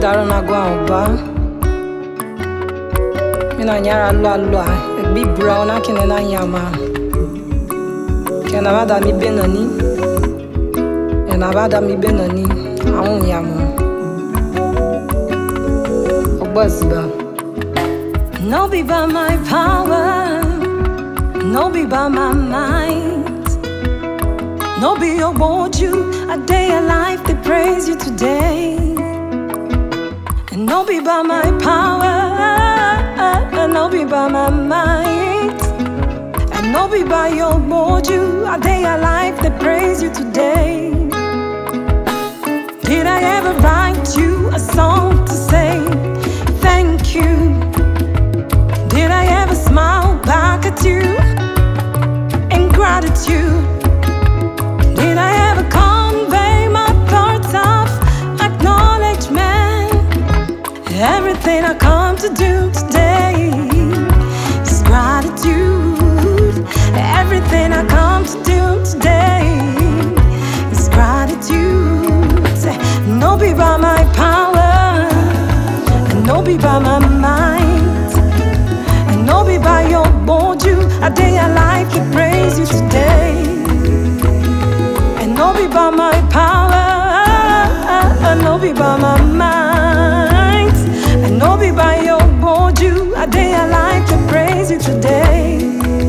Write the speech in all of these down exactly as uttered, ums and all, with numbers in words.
daro na gwa oba. Mina nyara lwa lwa. Bi brown na kene na nyama. Kena vada mi benani. Ena vada mi benani. Aun yamu. Obasba. No be by my power, no be by my mind, no be about you, a day alive they praise you today. And no be by my power, no be by my mind, and no be by your about you, a day alive they praise you today. Did I ever write you a song to say thank you? Did I ever smile back at you in gratitude? Did I ever convey my thoughts of acknowledgement? Everything I come to do today is gratitude. Everything I come to do today is gratitude. Say, no be by my power, and no be by my mind, no be by your board you, a day I like to praise you today. And no be by my power, and no be by my mind, and no be by your board you, a day I like to praise you today.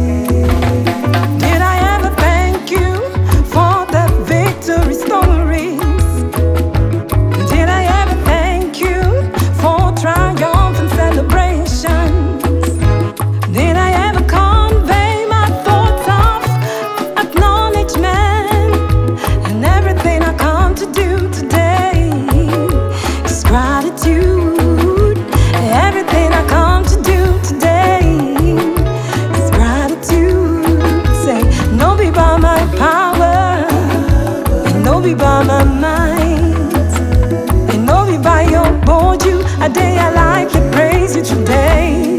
Did I ever thank you for the victory stories? Did I ever thank you for triumph and celebration? Did I ever convey my thoughts of acknowledgement? And everything I come to do today is gratitude. Everything I come to do today is gratitude. Say, no be by my power, and no be by my mind, and no be by your board you, a day I like to praise you today.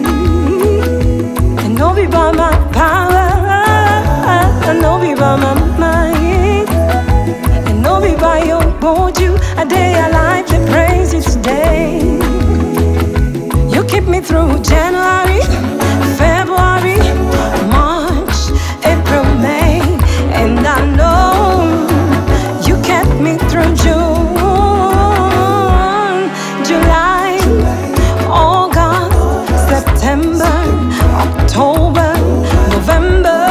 No be by my power, and no be by my mind, and no be by your board you, a day I like to praise you today. You keep me through January, February, March, April, May, and I know you kept me through June, July, August, September, October, November,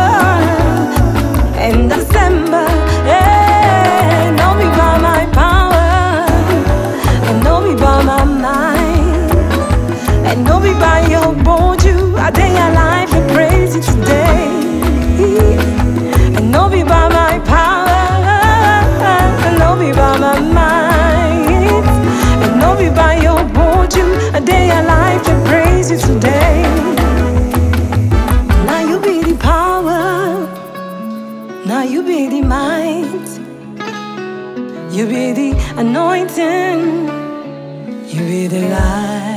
and December. Yeah, no be by my power, and no be by my mind, and no be by your board you, a day I like to praise you today. And no be by my power, and no be by my mind, and no be by your board you, a day I like to praise you today. Now you be the power, now you be the might, you be the anointing, you be the light.